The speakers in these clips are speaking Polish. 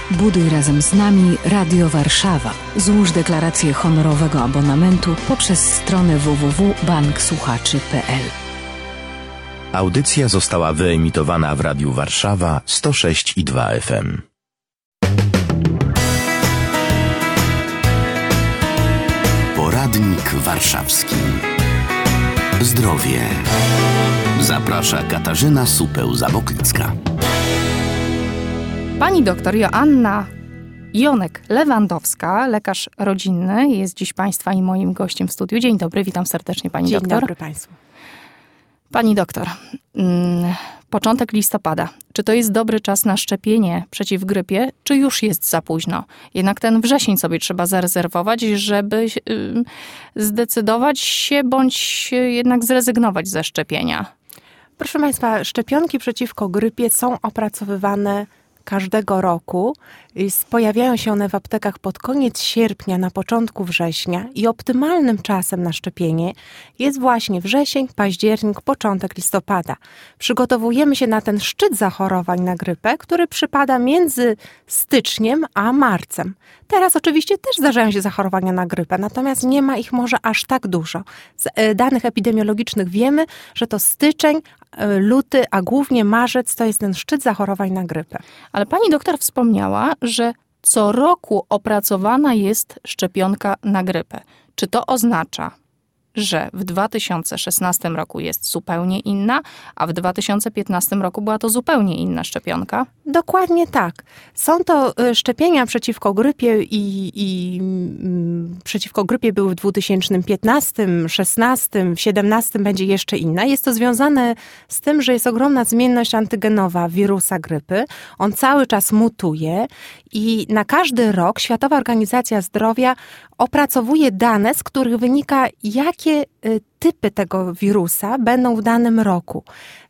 Buduj razem z nami Radio Warszawa. Złóż deklarację honorowego abonamentu poprzez stronę www.banksłuchaczy.pl. Audycja została wyemitowana w Radiu Warszawa 106,2 FM. Poradnik warszawski. Zdrowie. Zaprasza Katarzyna Supeł-Zaboklicka. Pani doktor Joanna Jonek-Lewandowska, lekarz rodzinny, jest dziś Państwa i moim gościem w studiu. Dzień dobry, witam serdecznie Pani doktor. Dzień dobry Państwu. Pani doktor, początek listopada. Czy to jest dobry czas na szczepienie przeciw grypie, czy już jest za późno? Jednak ten wrzesień sobie trzeba zarezerwować, żeby zdecydować się, bądź jednak zrezygnować ze szczepienia. Proszę Państwa, szczepionki przeciwko grypie są opracowywane każdego roku. Pojawiają się one w aptekach pod koniec sierpnia, na początku września i optymalnym czasem na szczepienie jest właśnie wrzesień, październik, początek listopada. Przygotowujemy się na ten szczyt zachorowań na grypę, który przypada między styczniem a marcem. Teraz oczywiście też zdarzają się zachorowania na grypę, natomiast nie ma ich może aż tak dużo. Z danych epidemiologicznych wiemy, że to styczeń, luty, a głównie marzec to jest ten szczyt zachorowań na grypę. Ale pani doktor wspomniała, że co roku opracowana jest szczepionka na grypę. Czy to oznacza, że w 2016 roku jest zupełnie inna, a w 2015 roku była to zupełnie inna szczepionka? Dokładnie tak. Są to szczepienia przeciwko grypie i przeciwko grypie były w 2015, 2016, 2017 będzie jeszcze inna. Jest to związane z tym, że jest ogromna zmienność antygenowa wirusa grypy. On cały czas mutuje i na każdy rok Światowa Organizacja Zdrowia opracowuje dane, z których wynika, jakie typy tego wirusa będą w danym roku.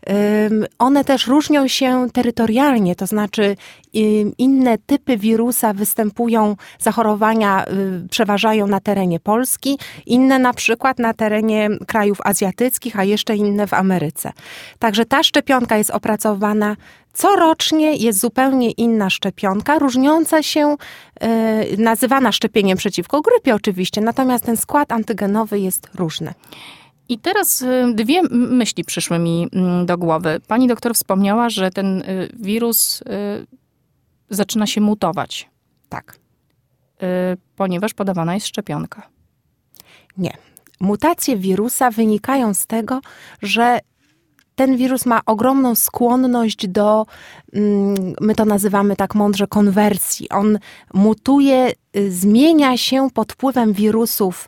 One też różnią się terytorialnie, to znaczy inne typy wirusa występują, zachorowania przeważają na terenie Polski, inne na przykład na terenie krajów azjatyckich, a jeszcze inne w Ameryce. Także ta szczepionka jest opracowana corocznie, jest zupełnie inna szczepionka, różniąca się, nazywana szczepieniem przeciwko grypie oczywiście, natomiast ten skład antygenowy jest różny. I teraz dwie myśli przyszły mi do głowy. Pani doktor wspomniała, że ten wirus zaczyna się mutować. Tak. Ponieważ podawana jest szczepionka. Nie. Mutacje wirusa wynikają z tego, że ten wirus ma ogromną skłonność do, my to nazywamy tak mądrze, konwersji. On mutuje, zmienia się pod wpływem wirusów,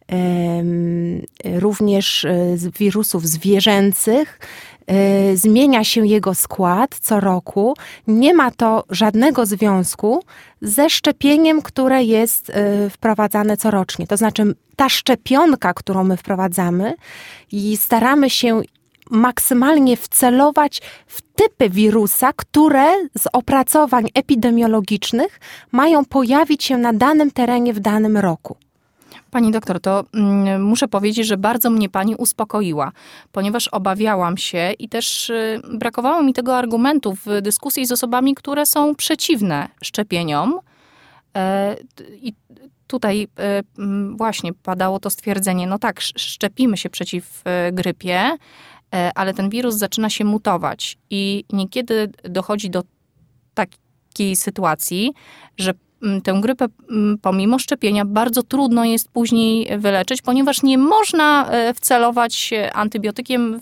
również wirusów zwierzęcych, zmienia się jego skład co roku. Nie ma to żadnego związku ze szczepieniem, które jest wprowadzane corocznie. To znaczy ta szczepionka, którą my wprowadzamy i staramy się maksymalnie wcelować w typy wirusa, które z opracowań epidemiologicznych mają pojawić się na danym terenie w danym roku. Pani doktor, to muszę powiedzieć, że bardzo mnie pani uspokoiła, ponieważ obawiałam się i też brakowało mi tego argumentu w dyskusji z osobami, które są przeciwne szczepieniom. I tutaj właśnie padało to stwierdzenie, no tak, szczepimy się przeciw grypie, ale ten wirus zaczyna się mutować i niekiedy dochodzi do takiej sytuacji, że tę grypę pomimo szczepienia bardzo trudno jest później wyleczyć, ponieważ nie można wcelować antybiotykiem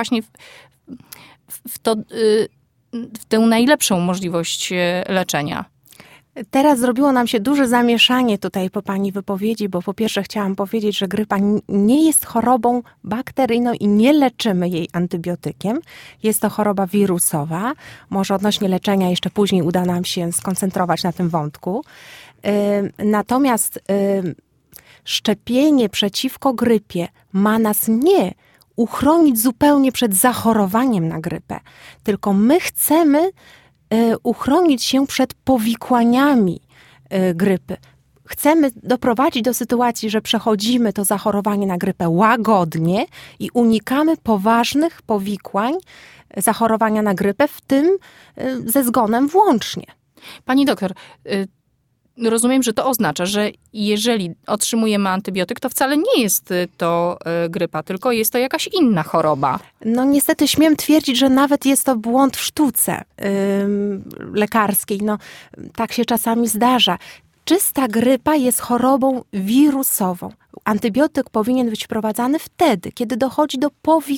w tę najlepszą możliwość leczenia. Teraz zrobiło nam się duże zamieszanie tutaj po pani wypowiedzi, bo po pierwsze chciałam powiedzieć, że grypa nie jest chorobą bakteryjną i nie leczymy jej antybiotykiem. Jest to choroba wirusowa. Może odnośnie leczenia jeszcze później uda nam się skoncentrować na tym wątku. Natomiast szczepienie przeciwko grypie ma nas nie uchronić zupełnie przed zachorowaniem na grypę, tylko my chcemy uchronić się przed powikłaniami grypy. Chcemy doprowadzić do sytuacji, że przechodzimy to zachorowanie na grypę łagodnie i unikamy poważnych powikłań zachorowania na grypę, w tym ze zgonem włącznie. Pani doktor, rozumiem, że to oznacza, że jeżeli otrzymujemy antybiotyk, to wcale nie jest to grypa, tylko jest to jakaś inna choroba. No niestety śmiem twierdzić, że nawet jest to błąd w sztuce lekarskiej. No tak się czasami zdarza. Czysta grypa jest chorobą wirusową. Antybiotyk powinien być wprowadzany wtedy, kiedy dochodzi do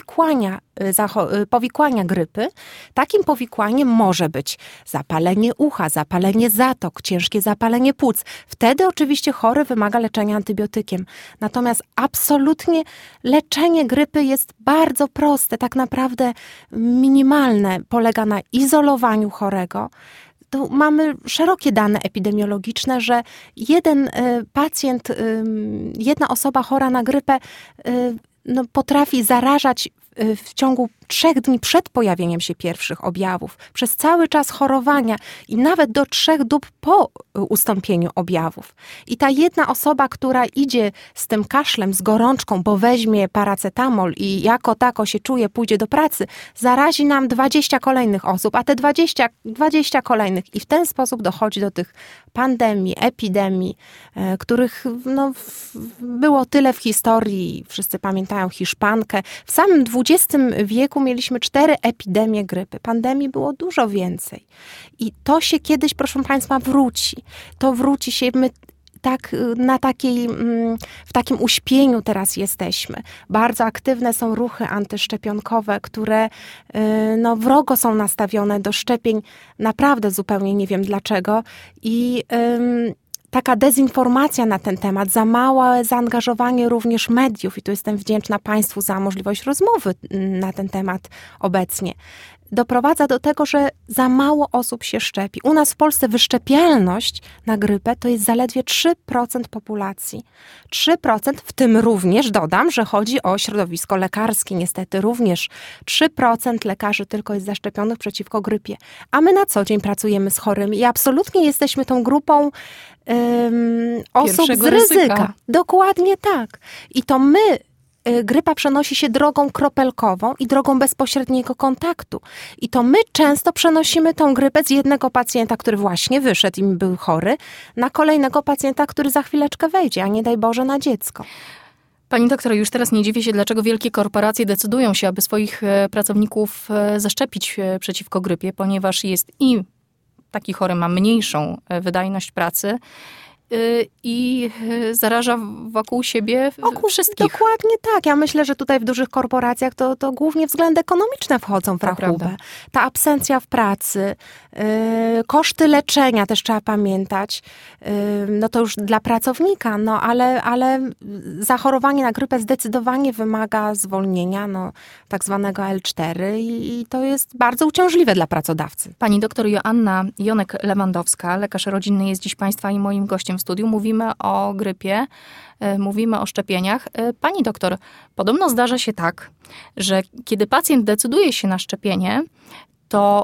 powikłania grypy. Takim powikłaniem może być zapalenie ucha, zapalenie zatok, ciężkie zapalenie płuc. Wtedy oczywiście chory wymaga leczenia antybiotykiem. Natomiast absolutnie leczenie grypy jest bardzo proste, tak naprawdę minimalne. Polega na izolowaniu chorego. Tu mamy szerokie dane epidemiologiczne, że jeden pacjent, jedna osoba chora na grypę potrafi zarażać w ciągu 3 dni przed pojawieniem się pierwszych objawów, przez cały czas chorowania i nawet do 3 dób po ustąpieniu objawów. I ta jedna osoba, która idzie z tym kaszlem, z gorączką, bo weźmie paracetamol i jako tako się czuje, pójdzie do pracy, zarazi nam 20 kolejnych osób, a te 20 kolejnych. I w ten sposób dochodzi do tych pandemii, epidemii, których było tyle w historii. Wszyscy pamiętają Hiszpankę. W samym XX wieku mieliśmy 4 epidemie grypy. Pandemii było dużo więcej. I to się kiedyś, proszę Państwa, wróci. To wróci się, my tak w takim uśpieniu teraz jesteśmy. Bardzo aktywne są ruchy antyszczepionkowe, które wrogo są nastawione do szczepień. Naprawdę zupełnie nie wiem dlaczego. I taka dezinformacja na ten temat, za małe zaangażowanie również mediów, i tu jestem wdzięczna Państwu za możliwość rozmowy na ten temat obecnie, doprowadza do tego, że za mało osób się szczepi. U nas w Polsce wyszczepialność na grypę to jest zaledwie 3% populacji. 3%, w tym również dodam, że chodzi o środowisko lekarskie. Niestety również 3% lekarzy tylko jest zaszczepionych przeciwko grypie. A my na co dzień pracujemy z chorymi i absolutnie jesteśmy tą grupą osób z ryzyka. Dokładnie tak. I to my, grypa przenosi się drogą kropelkową i drogą bezpośredniego kontaktu. I to my często przenosimy tą grypę z jednego pacjenta, który właśnie wyszedł i był chory, na kolejnego pacjenta, który za chwileczkę wejdzie, a nie daj Boże na dziecko. Pani doktor, już teraz nie dziwię się, dlaczego wielkie korporacje decydują się, aby swoich pracowników zaszczepić przeciwko grypie, ponieważ jest i taki chory ma mniejszą wydajność pracy i zaraża wokół siebie wszystkich. Dokładnie tak. Ja myślę, że tutaj w dużych korporacjach to głównie względy ekonomiczne wchodzą w rachubę. Ta absencja w pracy, koszty leczenia też trzeba pamiętać. To już dla pracownika, ale zachorowanie na grypę zdecydowanie wymaga zwolnienia, tak zwanego L4 i to jest bardzo uciążliwe dla pracodawcy. Pani doktor Joanna Jonek-Lewandowska, lekarz rodzinny, jest dziś Państwa i moim gościem w studiu. Mówimy o grypie, mówimy o szczepieniach. Pani doktor, podobno zdarza się tak, że kiedy pacjent decyduje się na szczepienie, to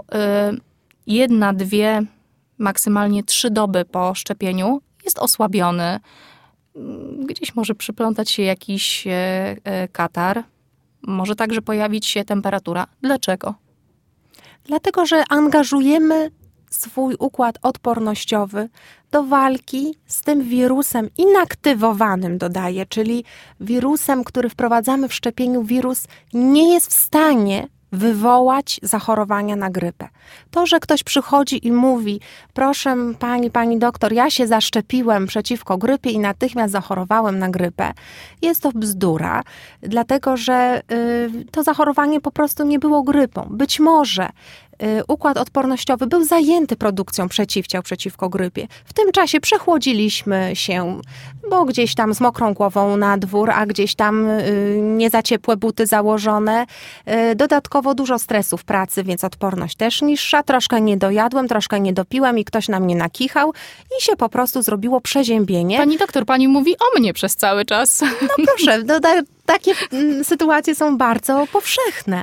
1, 2, maksymalnie 3 doby po szczepieniu jest osłabiony. Gdzieś może przyplątać się jakiś katar. Może także pojawić się temperatura. Dlaczego? Dlatego, że angażujemy swój układ odpornościowy do walki z tym wirusem inaktywowanym, dodaję, czyli wirusem, który wprowadzamy w szczepieniu. Wirus nie jest w stanie wywołać zachorowania na grypę. To, że ktoś przychodzi i mówi: proszę pani doktor, ja się zaszczepiłem przeciwko grypie i natychmiast zachorowałem na grypę, jest to bzdura, dlatego że to zachorowanie po prostu nie było grypą. Być może układ odpornościowy był zajęty produkcją przeciwciał przeciwko grypie. W tym czasie przechłodziliśmy się, bo gdzieś tam z mokrą głową na dwór, a gdzieś tam nie za ciepłe buty założone. Dodatkowo dużo stresu w pracy, więc odporność też niższa. Troszkę nie dojadłem, troszkę nie dopiłem i ktoś na mnie nakichał i się po prostu zrobiło przeziębienie. Pani doktor, pani mówi o mnie przez cały czas. No proszę, takie sytuacje są bardzo powszechne.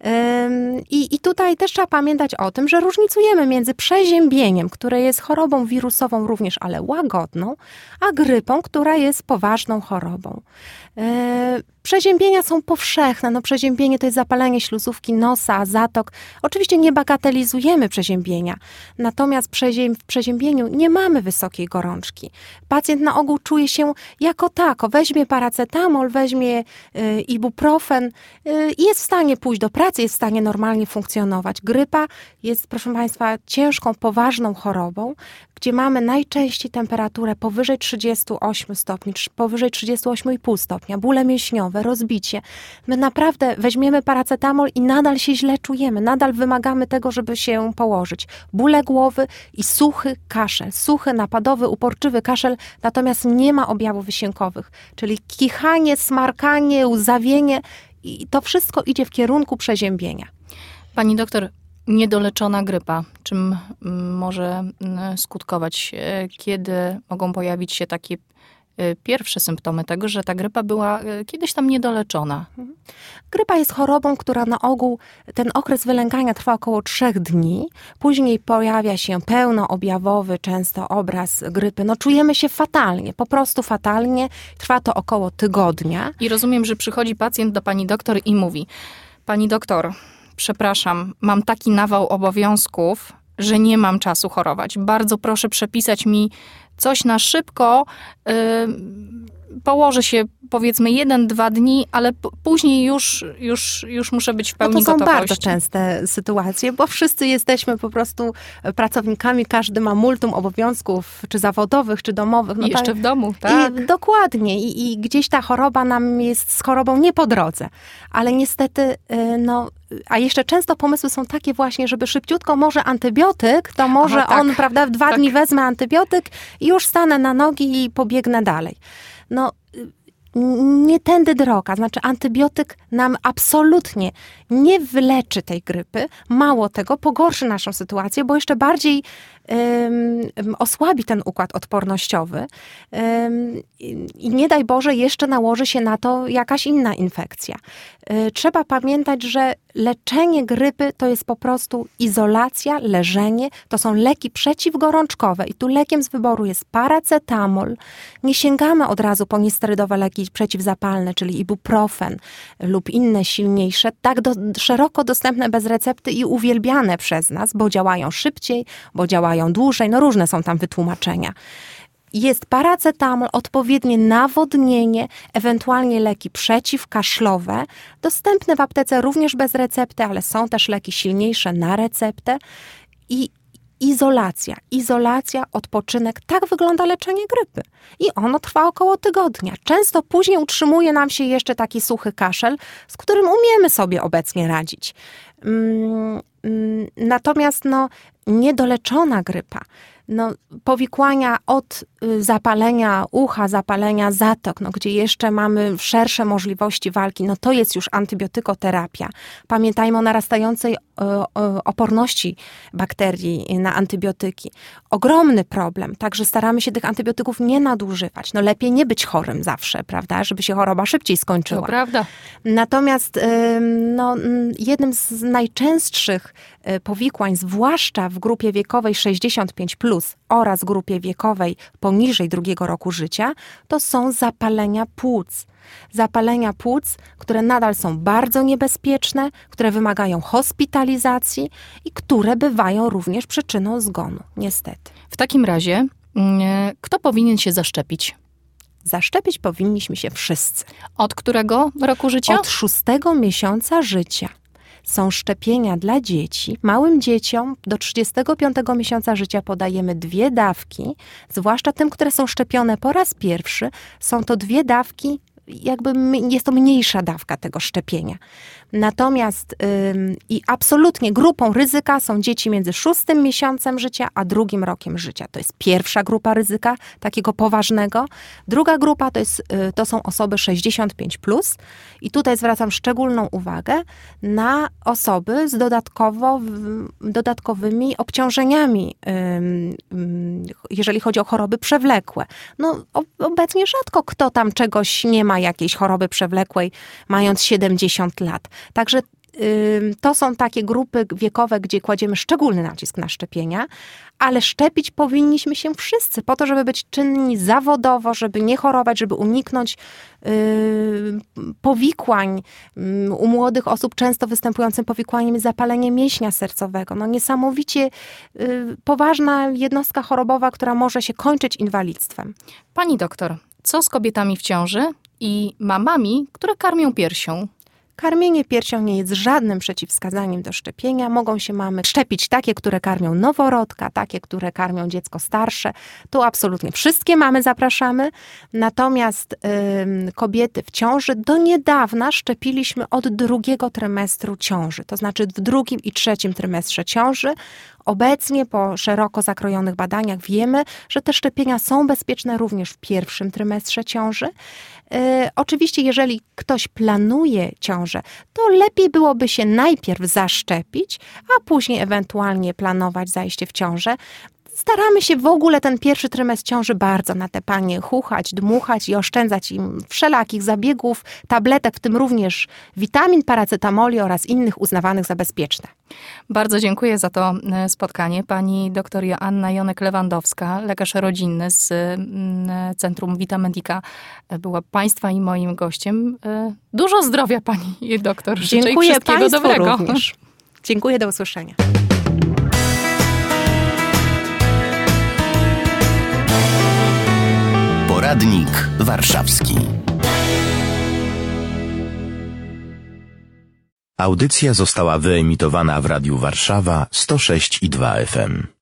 I tutaj też trzeba pamiętać o tym, że różnicujemy między przeziębieniem, które jest chorobą wirusową również, ale łagodną, a grypą, która jest poważną chorobą. Przeziębienia są powszechne. No, przeziębienie to jest zapalenie śluzówki nosa, zatok. Oczywiście nie bagatelizujemy przeziębienia, natomiast w przeziębieniu nie mamy wysokiej gorączki. Pacjent na ogół czuje się jako tako. Weźmie paracetamol, weźmie ibuprofen i jest w stanie pójść do pracy, jest w stanie normalnie funkcjonować. Grypa jest, proszę Państwa, ciężką, poważną chorobą, gdzie mamy najczęściej temperaturę powyżej 38 stopni, powyżej 38,5 stopnia, bóle mięśniowe, rozbicie. My naprawdę weźmiemy paracetamol i nadal się źle czujemy, nadal wymagamy tego, żeby się położyć. Bóle głowy i suchy kaszel, suchy, napadowy, uporczywy kaszel, natomiast nie ma objawów wysiłkowych, czyli kichanie, smarkanie, łzawienie i to wszystko idzie w kierunku przeziębienia. Pani doktor, niedoleczona grypa, czym może skutkować? Kiedy mogą pojawić się takie pierwsze symptomy tego, że ta grypa była kiedyś tam niedoleczona? Grypa jest chorobą, która na ogół, ten okres wylęgania trwa około 3 dni. Później pojawia się pełnoobjawowy często obraz grypy. No czujemy się fatalnie, po prostu fatalnie. Trwa to około tygodnia. I rozumiem, że przychodzi pacjent do pani doktor i mówi: pani doktor, przepraszam, mam taki nawał obowiązków, że nie mam czasu chorować. Bardzo proszę przepisać mi coś na szybko. Położę się powiedzmy 1-2 dni, ale później już muszę być w pełni gotowości. To są bardzo częste sytuacje, bo wszyscy jesteśmy po prostu pracownikami, każdy ma multum obowiązków, czy zawodowych, czy domowych. No I jeszcze w domu, tak? Dokładnie. I gdzieś ta choroba nam jest z chorobą nie po drodze. Ale niestety, a jeszcze często pomysły są takie właśnie, żeby szybciutko może antybiotyk, to może on, prawda, w 2 dni wezmę antybiotyk i już stanę na nogi i pobiegnę dalej. No, nie tędy droga. Znaczy antybiotyk nam absolutnie nie wyleczy tej grypy. Mało tego, pogorszy naszą sytuację, bo jeszcze bardziej osłabi ten układ odpornościowy i nie daj Boże jeszcze nałoży się na to jakaś inna infekcja. Trzeba pamiętać, że leczenie grypy to jest po prostu izolacja, leżenie, to są leki przeciwgorączkowe i tu lekiem z wyboru jest paracetamol. Nie sięgamy od razu po niesterydowe leki przeciwzapalne, czyli ibuprofen lub inne silniejsze, tak szeroko dostępne bez recepty i uwielbiane przez nas, bo działają szybciej, bo działają dłużej, no różne są tam wytłumaczenia. Jest paracetamol, odpowiednie nawodnienie, ewentualnie leki przeciwkaszlowe, dostępne w aptece również bez recepty, ale są też leki silniejsze na receptę i izolacja, odpoczynek. Tak wygląda leczenie grypy. I ono trwa około tygodnia. Często później utrzymuje nam się jeszcze taki suchy kaszel, z którym umiemy sobie obecnie radzić. Natomiast niedoleczona grypa, powikłania od zapalenia ucha, zapalenia zatok, gdzie jeszcze mamy szersze możliwości walki, to jest już antybiotykoterapia. Pamiętajmy o narastającej oporności bakterii na antybiotyki. Ogromny problem, także staramy się tych antybiotyków nie nadużywać. Lepiej nie być chorym zawsze, prawda, żeby się choroba szybciej skończyła. To prawda. Natomiast jednym z najczęstszych powikłań, zwłaszcza w grupie wiekowej 65+, oraz grupie wiekowej poniżej 2 roku życia, to są zapalenia płuc. Zapalenia płuc, które nadal są bardzo niebezpieczne, które wymagają hospitalizacji i które bywają również przyczyną zgonu, niestety. W takim razie, kto powinien się zaszczepić? Zaszczepić powinniśmy się wszyscy. Od którego roku życia? Od 6 miesiąca życia. Są szczepienia dla dzieci. Małym dzieciom do 35 miesiąca życia podajemy 2 dawki, zwłaszcza tym, które są szczepione po raz pierwszy. Są to 2 dawki, jest to mniejsza dawka tego szczepienia. Natomiast i absolutnie grupą ryzyka są dzieci między 6 miesiącem życia a 2 rokiem życia. To jest pierwsza grupa ryzyka, takiego poważnego. Druga grupa to są osoby 65+. I tutaj zwracam szczególną uwagę na osoby z dodatkowymi obciążeniami, jeżeli chodzi o choroby przewlekłe. Obecnie rzadko kto tam czegoś nie ma, jakiejś choroby przewlekłej, mając 70 lat. Także to są takie grupy wiekowe, gdzie kładziemy szczególny nacisk na szczepienia, ale szczepić powinniśmy się wszyscy po to, żeby być czynni zawodowo, żeby nie chorować, żeby uniknąć powikłań. U młodych osób często występującym powikłaniem jest zapalenie mięśnia sercowego. No niesamowicie poważna jednostka chorobowa, która może się kończyć inwalidztwem. Pani doktor, co z kobietami w ciąży i mamami, które karmią piersią? Karmienie piersią nie jest żadnym przeciwwskazaniem do szczepienia. Mogą się mamy szczepić takie, które karmią noworodka, takie, które karmią dziecko starsze. Tu absolutnie wszystkie mamy zapraszamy. Natomiast kobiety w ciąży do niedawna szczepiliśmy od 2. trymestru ciąży. To znaczy w 2. i 3. trymestrze ciąży. Obecnie po szeroko zakrojonych badaniach wiemy, że te szczepienia są bezpieczne również w 1. trymestrze ciąży. Oczywiście, jeżeli ktoś planuje ciążę, to lepiej byłoby się najpierw zaszczepić, a później ewentualnie planować zajście w ciążę. Staramy się w ogóle ten 1. trymestr ciąży bardzo na te panie chuchać, dmuchać i oszczędzać im wszelakich zabiegów, tabletek, w tym również witamin, paracetamoli oraz innych uznawanych za bezpieczne. Bardzo dziękuję za to spotkanie. Pani doktor Joanna Jonek-Lewandowska, lekarz rodzinny z Centrum Vita Medica, była Państwa i moim gościem. Dużo zdrowia Pani doktor. Życzę Dziękuję wszystkiego Państwu dobrego. również. Dziękuję, do usłyszenia. Poradnik warszawski. Audycja została wyemitowana w Radiu Warszawa 106,2 FM.